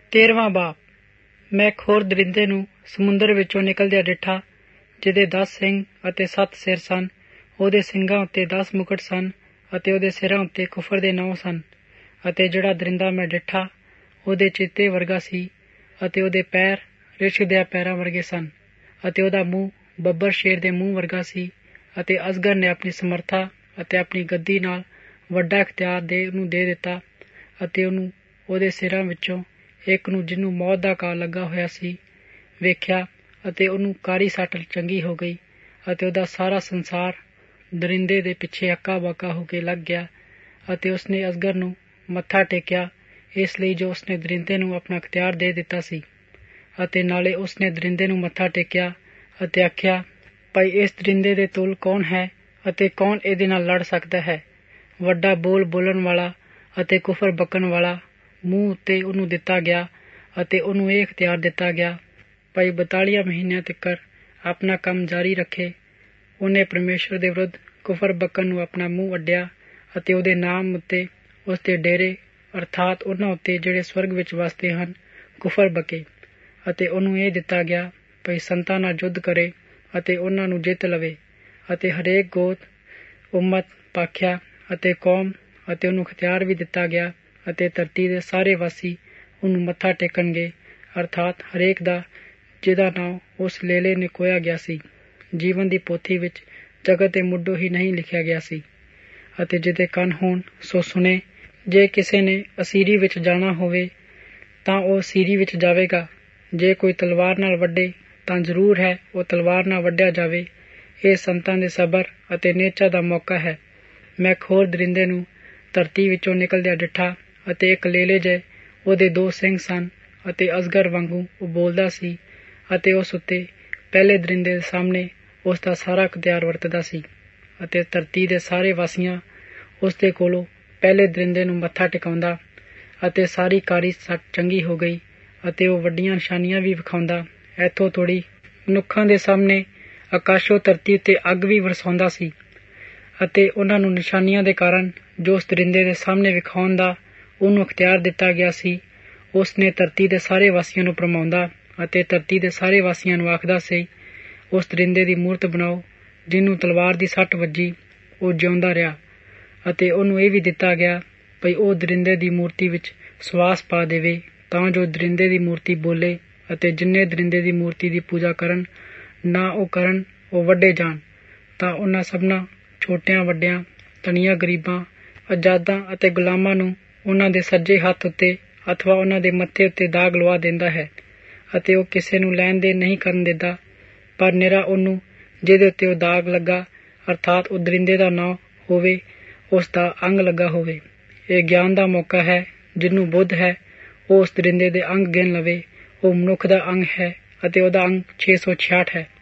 13ਵਾਂ ਬਾਬ। ਮੈਂ ਇੱਕ ਹੋਰ ਦਰਿੰਦੇ ਨੂੰ ਸਮੁੰਦਰ ਵਿੱਚੋਂ ਨਿਕਲਦਿਆਂ ਡਿੱਠਾ, ਜਿਹਦੇ 10 ਸਿੰਘ ਅਤੇ 7 ਸਿਰ ਸਨ। ਉਹਦੇ ਸਿੰਘਾਂ ਉੱਤੇ 10 ਮੁਕਟ ਸਨ ਅਤੇ ਉਹਦੇ ਸਿਰਾਂ ਉੱਤੇ ਕੁਫਰ ਦੇ 9 ਸਨ। ਅਤੇ ਜਿਹੜਾ ਦਰਿੰਦਾ ਮੈਂ ਡਿੱਠਾ, ਉਹਦੇ ਚੀਤੇ ਵਰਗਾ ਸੀ ਅਤੇ ਉਹਦੇ ਪੈਰ ਰਿਛਕਦਿਆਂ ਪੈਰਾਂ ਵਰਗੇ ਸਨ ਅਤੇ ਉਹਦਾ ਮੂੰਹ ਬੱਬਰ ਸ਼ੇਰ ਦੇ ਮੂੰਹ ਵਰਗਾ ਸੀ। ਅਤੇ ਅਜਗਰ ਨੇ ਆਪਣੀ ਸਮਰਥਾ ਅਤੇ ਆਪਣੀ ਗੱਦੀ ਨਾਲ ਵੱਡਾ ਇਖਤਿਆਰ ਉਹਨੂੰ ਦੇ ਦਿੱਤਾ ਅਤੇ ਉਹਨੂੰ ਉਹਦੇ ਸਿਰਾਂ ਵਿੱਚੋਂ ਇੱਕ ਨੂੰ, ਜਿਹਨੂੰ ਮੌਤ ਦਾ ਘਾਅ ਲੱਗਾ ਹੋਇਆ ਸੀ, ਵੇਖਿਆ ਅਤੇ ਉਹਨੂੰ ਕਾਰੀ ਸੱਟ ਚੰਗੀ ਹੋ ਗਈ ਅਤੇ ਉਹਦਾ ਸਾਰਾ ਸੰਸਾਰ ਦਰਿੰਦੇ ਦੇ ਪਿੱਛੇ ਹੱਕਾ ਬੱਕਾ ਹੋ ਕੇ ਲੱਗ ਗਿਆ। ਅਤੇ ਉਸਨੇ ਅਜਗਰ ਨੂੰ ਮੱਥਾ ਟੇਕਿਆ, ਇਸ ਲਈ ਜੋ ਉਸਨੇ ਦਰਿੰਦੇ ਨੂੰ ਆਪਣਾ ਇਖਤਿਆਰ ਦੇ ਦਿੱਤਾ ਸੀ। ਅਤੇ ਨਾਲੇ ਉਸਨੇ ਦਰਿੰਦੇ ਨੂੰ ਮੱਥਾ ਟੇਕਿਆ ਅਤੇ ਆਖਿਆ, ਭਾਈ ਇਸ ਦਰਿੰਦੇ ਦੇ ਤੁਲ ਕੌਣ ਹੈ ਅਤੇ ਕੌਣ ਇਹਦੇ ਨਾਲ ਲੜ ਸਕਦਾ ਹੈ? ਵੱਡਾ ਬੋਲ ਬੋਲਣ ਵਾਲਾ ਅਤੇ ਕੁਫਰ ਬਕਣ ਵਾਲਾ ਮੂੰਹ ਉੱਤੇ ਉਹਨੂੰ ਦਿੱਤਾ ਗਿਆ ਅਤੇ ਉਹਨੂੰ ਇਹ ਇਖਤਿਆਰ ਦਿੱਤਾ ਗਿਆ, ਭਾਈ 42 ਮਹੀਨਿਆਂ ਤੱਕ ਆਪਣਾ ਕੰਮ ਜਾਰੀ ਰੱਖੇ। ਉਹਨੇ ਪਰਮੇਸ਼ਵਰ ਦੇ ਵਿਰੁੱਧ ਕੁਫਰ ਬਕਣ ਨੂੰ ਆਪਣਾ ਮੂੰਹ ਅੱਡਿਆ ਅਤੇ ਉਹਦੇ ਨਾਮ ਉੱਤੇ ਉਸਦੇ ਡੇਰੇ ਅਰਥਾਤ ਉਹਨਾਂ ਉੱਤੇ ਜਿਹੜੇ ਸਵਰਗ ਵਿੱਚ ਵਸਦੇ ਹਨ ਕੁਫਰ ਬਕੇ। ਅਤੇ ਉਹਨੂੰ ਇਹ ਦਿੱਤਾ ਗਿਆ ਭਾਈ ਸੰਤਾਂ ਨਾਲ ਯੁੱਧ ਕਰੇ ਅਤੇ ਉਹਨਾਂ ਨੂੰ ਜਿੱਤ ਲਵੇ ਅਤੇ ਹਰੇਕ ਗੋਤ, ਉਮਤ, ਭਾਖਿਆ ਅਤੇ ਕੌਮ ਅਤੇ ਉਹਨੂੰ ਇਖਤਿਆਰ ਵੀ ਦਿੱਤਾ ਗਿਆ ਅਤੇ ਧਰਤੀ ਦੇ ਸਾਰੇ ਵਾਸੀ ਉਹਨੂੰ ਮੱਥਾ ਟੇਕਣਗੇ, ਅਰਥਾਤ ਹਰੇਕ ਦਾ ਜਿਹਦਾ ਨਾਂ ਉਸ ਲੇਲੇ ਨੇ ਖੋਇਆ ਗਿਆ ਸੀ, ਜੀਵਨ ਦੀ ਪੋਥੀ ਵਿੱਚ ਜਗਤ ਦੇ ਮੁੱਢੋਂ ਹੀ ਨਹੀਂ ਲਿਖਿਆ ਗਿਆ ਸੀ। ਅਤੇ ਜਿਹਦੇ ਕੰਨ ਹੋਣ ਸੋ ਸੁਣੇ। ਜੇ ਕਿਸੇ ਨੇ ਅਸੀਰੀ ਵਿੱਚ ਜਾਣਾ ਹੋਵੇ ਤਾਂ ਉਹ ਅਸੀਰੀ ਵਿੱਚ ਜਾਵੇਗਾ। ਜੇ ਕੋਈ ਤਲਵਾਰ ਨਾਲ ਵੱਢੇ ਤਾਂ ਜ਼ਰੂਰ ਹੈ ਉਹ ਤਲਵਾਰ ਨਾਲ ਵੱਢਿਆ ਜਾਵੇ। ਇਹ ਸੰਤਾਂ ਦੇ ਸਬਰ ਅਤੇ ਨੇਚਾ ਦਾ ਮੌਕਾ ਹੈ। ਮੈਂ ਇੱਕ ਹੋਰ ਦਰਿੰਦੇ ਨੂੰ ਧਰਤੀ ਵਿੱਚੋਂ ਨਿਕਲਦਿਆਂ ਡਿੱਠਾ ਅਤੇ ਇੱਕ ਲੇਲੇ ਜਿਹੇ ਉਹਦੇ 2 ਸਿੰਘ ਸਨ ਅਤੇ ਅਜਗਰ ਵਾਂਗੂ ਉਹ ਬੋਲਦਾ ਸੀ ਅਤੇ ਉਸ ਉੱਤੇ ਪਹਿਲੇ ਦਰਿੰਦੇ ਦੇ ਸਾਹਮਣੇ ਉਸ ਦਾ ਸਾਰਾ ਇਖਤਿਆਰ ਵਰਤਦਾ ਸੀ। ਅਤੇ ਧਰਤੀ ਦੇ ਸਾਰੇ ਵਾਸੀਆਂ ਉਸ ਦੇ ਕੋਲੋਂ ਪਹਿਲੇ ਦਰਿੰਦੇ ਨੂੰ ਮੱਥਾ ਟਿਕਾਉਂਦਾ ਅਤੇ ਸਾਰੀ ਕਾਰੀ ਸੱਟ ਚੰਗੀ ਹੋ ਗਈ ਅਤੇ ਉਹ ਵੱਡੀਆਂ ਨਿਸ਼ਾਨੀਆਂ ਵੀ ਵਿਖਾਉਂਦਾ। ਇੱਥੋਂ ਥੋੜ੍ਹੀ ਮਨੁੱਖਾਂ ਦੇ ਸਾਹਮਣੇ ਆਕਾਸ਼ੋਂ ਧਰਤੀ ਉੱਤੇ ਅੱਗ ਵੀ ਵਰਸਾਉਂਦਾ ਸੀ। ਅਤੇ ਉਹਨਾਂ ਨੂੰ ਨਿਸ਼ਾਨੀਆਂ ਦੇ ਕਾਰਨ ਜੋ ਉਸ ਦਰਿੰਦੇ ਦੇ ਸਾਹਮਣੇ ਵਿਖਾਉਣ ਦਾ ਉਹਨੂੰ ਇਖਤਿਆਰ ਦਿੱਤਾ ਗਿਆ ਸੀ, ਉਸ ਨੇ ਧਰਤੀ ਦੇ ਸਾਰੇ ਵਾਸੀਆਂ ਨੂੰ ਭਰਮਾਉਂਦਾ ਅਤੇ ਧਰਤੀ ਦੇ ਸਾਰੇ ਵਾਸੀਆਂ ਨੂੰ ਆਖਦਾ ਸੀ, ਉਸ ਦਰਿੰਦੇ ਦੀ ਮੂਰਤ ਬਣਾਓ ਜਿਹਨੂੰ ਤਲਵਾਰ ਦੀ ਸੱਟ ਵੱਜੀ, ਉਹ ਜਿਉਂਦਾ ਰਿਹਾ। ਅਤੇ ਉਹਨੂੰ ਇਹ ਵੀ ਦਿੱਤਾ ਗਿਆ ਭਈ ਉਹ ਦਰਿੰਦੇ ਦੀ ਮੂਰਤੀ ਵਿੱਚ ਸਵਾਸ ਪਾ ਦੇਵੇ ਤਾਂ ਜੋ ਦਰਿੰਦੇ ਦੀ ਮੂਰਤੀ ਬੋਲੇ ਅਤੇ ਜਿੰਨੇ ਦਰਿੰਦੇ ਦੀ ਮੂਰਤੀ ਦੀ ਪੂਜਾ ਕਰਨ ਨਾ ਉਹ ਕਰਨ, ਉਹ ਵੱਢੇ ਜਾਣ। ਤਾਂ ਉਹਨਾਂ ਸਭਨਾਂ ਛੋਟਿਆਂ ਵੱਡਿਆਂ, ਧਨੀਆਂ ਗਰੀਬਾਂ, ਆਜ਼ਾਦਾਂ ਅਤੇ ਗੁਲਾਮਾਂ ਨੂੰ ਉਹਨਾਂ ਦੇ ਸੱਜੇ ਹੱਥ ਉੱਤੇ ਅਥਵਾ ਉਹਨਾਂ ਦੇ ਮੱਥੇ ਉੱਤੇ ਦਾਗ ਲਵਾ ਦਿੰਦਾ ਹੈ। ਅਤੇ ਉਹ ਕਿਸੇ ਨੂੰ ਲੈਣ ਦੇਣ ਨਹੀਂ ਕਰਨ ਦਿੰਦਾ, ਪਰ ਨਿਰਾ ਉਹਨੂੰ ਜਿਹਦੇ ਉੱਤੇ ਉਹ ਦਾਗ ਲੱਗਾ ਅਰਥਾਤ ਉਹ ਦਰਿੰਦੇ ਦਾ ਨਾਂ ਹੋਵੇ, ਉਸ ਦਾ ਅੰਗ ਲੱਗਾ ਹੋਵੇ। ਇਹ ਗਿਆਨ ਦਾ ਮੌਕਾ ਹੈ। ਜਿਹਨੂੰ ਬੁੱਧ ਹੈ ਉਹ ਉਸ ਦਰਿੰਦੇ ਦੇ ਅੰਗ ਗਿਣ ਲਵੇ। ਉਹ ਮਨੁੱਖ ਦਾ ਅੰਗ ਹੈ ਅਤੇ ਉਹਦਾ ਅੰਗ 666 ਹੈ।